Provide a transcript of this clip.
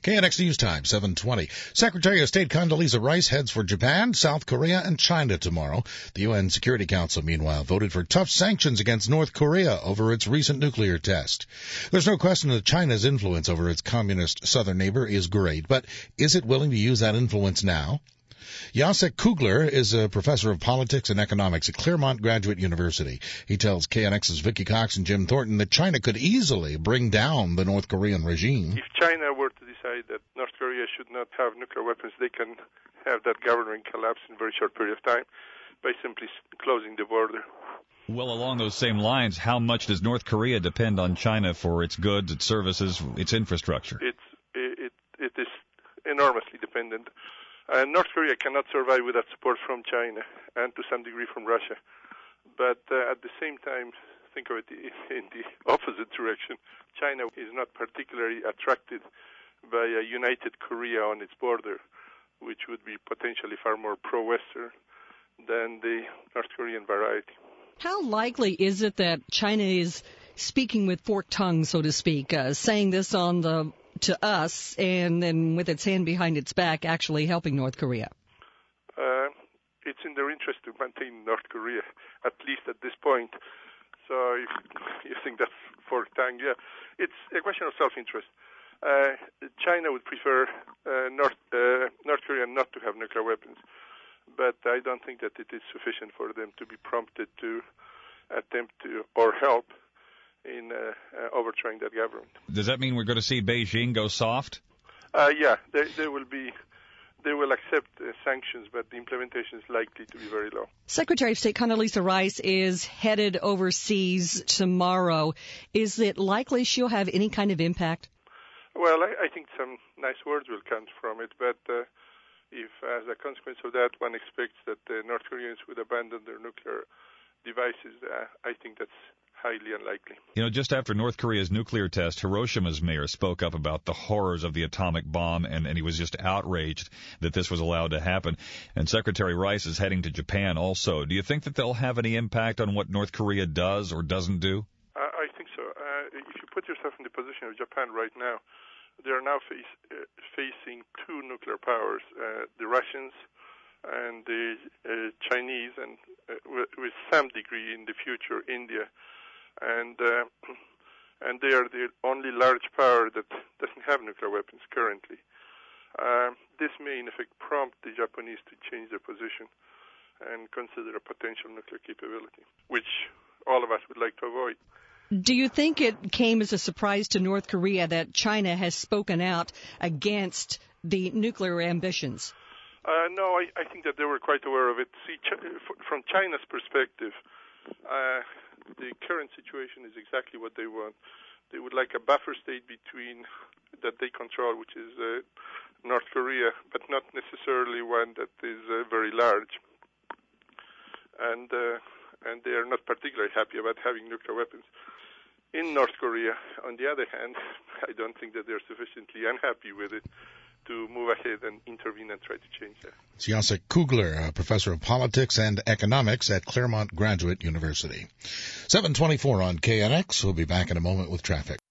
KNX News Time, 7:20. Secretary of State Condoleezza Rice heads for Japan, South Korea, and China tomorrow. The UN Security Council, meanwhile, voted for tough sanctions against North Korea over its recent nuclear test. There's no question that China's influence over its communist southern neighbor is great, but is it willing to use that influence now? Jacek Kugler is a professor of politics and economics at Claremont Graduate University. He tells KNX's Vicky Cox and Jim Thornton that China could easily bring down the North Korean regime. If China were to decide that North Korea should not have nuclear weapons, they can have that government collapse in a very short period of time by simply closing the border. Well, along those same lines, how much does North Korea depend on China for its goods, its services, its infrastructure? It is enormously dependent. North Korea cannot survive without support from China and to some degree from Russia. But at the same time, think of it in the opposite direction. China is not particularly attracted by a united Korea on its border, which would be potentially far more pro-Western than the North Korean variety. How likely is it that China is speaking with forked tongue, so to speak, saying this to us and then with its hand behind its back actually helping North Korea? It's in their interest to maintain North Korea, at least at this point. So if you think that's forked tongue, yeah. It's a question of self-interest. China would prefer North Korea not to have nuclear weapons, but I don't think that it is sufficient for them to be prompted to attempt to or help in overthrowing that government. Does that mean we're going to see Beijing go soft? Yeah, they will accept sanctions, but the implementation is likely to be very low. Secretary of State Condoleezza Rice is headed overseas tomorrow. Is it likely she'll have any kind of impact? Well, I think some nice words will come from it, but if as a consequence of that one expects that the North Koreans would abandon their nuclear devices, I think that's highly unlikely. You know, just after North Korea's nuclear test, Hiroshima's mayor spoke up about the horrors of the atomic bomb, and he was just outraged that this was allowed to happen. And Secretary Rice is heading to Japan also. Do you think that they'll have any impact on what North Korea does or doesn't do? I think so. If you put yourself in the position of Japan right now, they are now facing two nuclear powers, the Russians and the Chinese, and with some degree in the future India. And they are the only large power that doesn't have nuclear weapons currently. This may, in effect, prompt the Japanese to change their position and consider a potential nuclear capability, which all of us would like to avoid. Do you think it came as a surprise to North Korea that China has spoken out against the nuclear ambitions? No, I think that they were quite aware of it. See, from China's perspective, the current situation is exactly what they want. They would like a buffer state between that they control, which is North Korea, but not necessarily one that is very large. And they are not particularly happy about having nuclear weapons in North Korea. On the other hand, I don't think that they're sufficiently unhappy with it to move ahead and intervene and try to change that. It's Jacek Kugler, a professor of politics and economics at Claremont Graduate University. 7:24 on KNX. We'll be back in a moment with traffic.